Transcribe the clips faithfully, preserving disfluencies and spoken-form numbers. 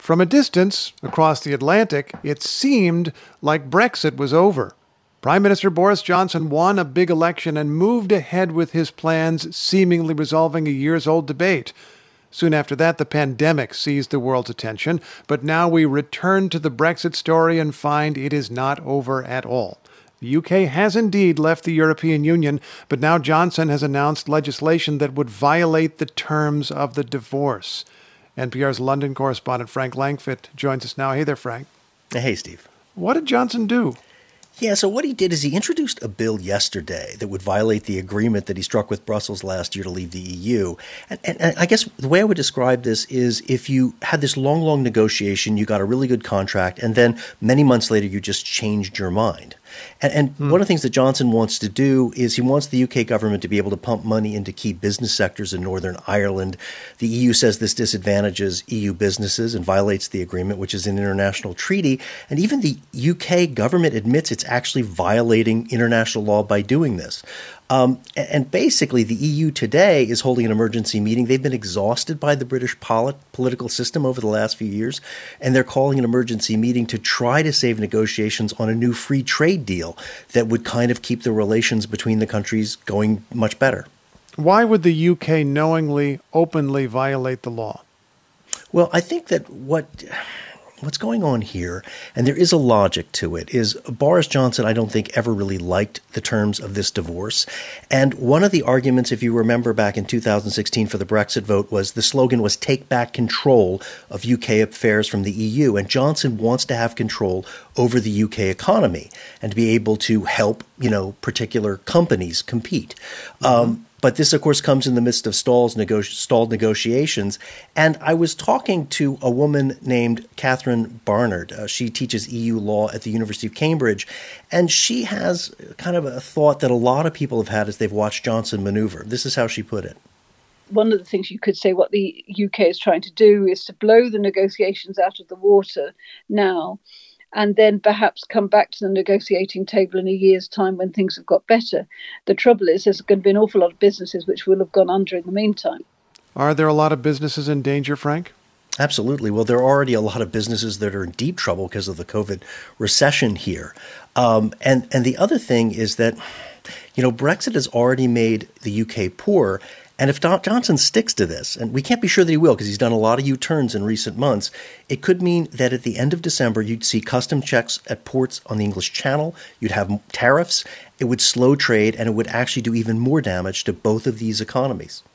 From a distance, across the Atlantic, it seemed like Brexit was over. Prime Minister Boris Johnson won a big election and moved ahead with his plans, seemingly resolving a years-old debate. Soon after that, the pandemic seized the world's attention, but now we return to the Brexit story and find it is not over at all. The U K has indeed left the European Union, but now Johnson has announced legislation that would violate the terms of the divorce. N P R's London correspondent Frank Langfitt joins us now. Hey there, Frank. Hey, Steve. What did Johnson do? Yeah, so what he did is he introduced a bill yesterday that would violate the agreement that he struck with Brussels last year to leave the E U. And, and, and I guess the way I would describe this is if you had this long, long negotiation, you got a really good contract, and then many months later you just changed your mind. And, and mm. one of the things that Johnson wants to do is he wants the U K government to be able to pump money into key business sectors in Northern Ireland. The E U says this disadvantages E U businesses and violates the agreement, which is an international treaty. And even the U K government admits it's actually violating international law by doing this. Um, and basically, the E U today is holding an emergency meeting. They've been exhausted by the British polit- political system over the last few years, and they're calling an emergency meeting to try to save negotiations on a new free trade deal that would kind of keep the relations between the countries going much better. Why would the U K knowingly, openly violate the law? Well, I think that what... What's going on here, and there is a logic to it, is Boris Johnson, I don't think, ever really liked the terms of this divorce. And one of the arguments, if you remember back in two thousand sixteen for the Brexit vote, was the slogan was take back control of U K affairs from the E U. And Johnson wants to have control over the U K economy and to be able to help, you know, particular companies compete. Mm-hmm. Um, But this, of course, comes in the midst of stalls, nego- stalled negotiations. And I was talking to a woman named Catherine Barnard. Uh, she teaches E U law at the University of Cambridge. And she has kind of a thought that a lot of people have had as they've watched Johnson maneuver. This is how she put it. One of the things you could say what the U K is trying to do is to blow the negotiations out of the water now, and then perhaps come back to the negotiating table in a year's time when things have got better. The trouble is there's going to be an awful lot of businesses which will have gone under in the meantime. Are there a lot of businesses in danger, Frank? Absolutely. Well, there are already a lot of businesses that are in deep trouble because of the COVID recession here. Um, and, and the other thing is that, you know, Brexit has already made the U K poor. And if Don Johnson sticks to this, and we can't be sure that he will because he's done a lot of U-turns in recent months, it could mean that at the end of December, you'd see custom checks at ports on the English Channel, you'd have tariffs, it would slow trade, and it would actually do even more damage to both of these economies.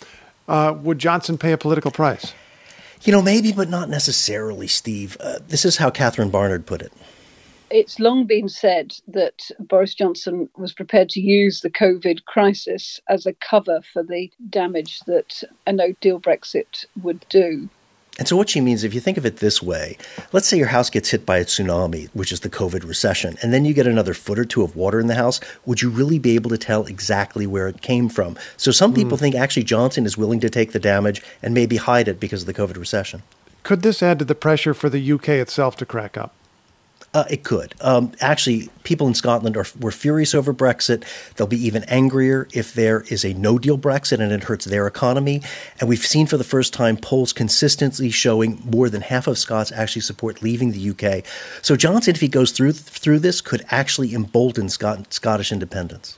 Uh, would Johnson pay a political price? You know, maybe, but not necessarily, Steve. Uh, this is how Catherine Barnard put it. It's long been said that Boris Johnson was prepared to use the COVID crisis as a cover for the damage that a no-deal Brexit would do. And so what she means, if you think of it this way, let's say your house gets hit by a tsunami, which is the COVID recession, and then you get another foot or two of water in the house, would you really be able to tell exactly where it came from? So some people mm. think actually Johnson is willing to take the damage and maybe hide it because of the COVID recession. Could this add to the pressure for the U K itself to crack up? Uh, it could. Um, actually, people in Scotland are were furious over Brexit. They'll be even angrier if there is a no-deal Brexit and it hurts their economy. And we've seen for the first time polls consistently showing more than half of Scots actually support leaving the U K. So Johnson, if he goes through through this, could actually embolden Scot- Scottish independence.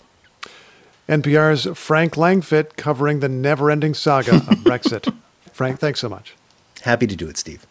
N P R's Frank Langfitt covering the never-ending saga of Brexit. Frank, thanks so much. Happy to do it, Steve.